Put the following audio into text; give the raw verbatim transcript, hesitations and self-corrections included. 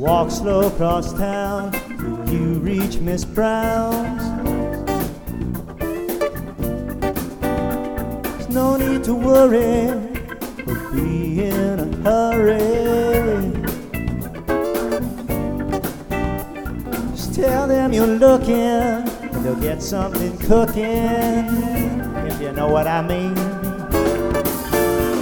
walk slow across town till you reach Miss Brown's. There's no need to worry or be in a hurry. Just tell them you're looking and they'll get something cooking, if you know what I mean.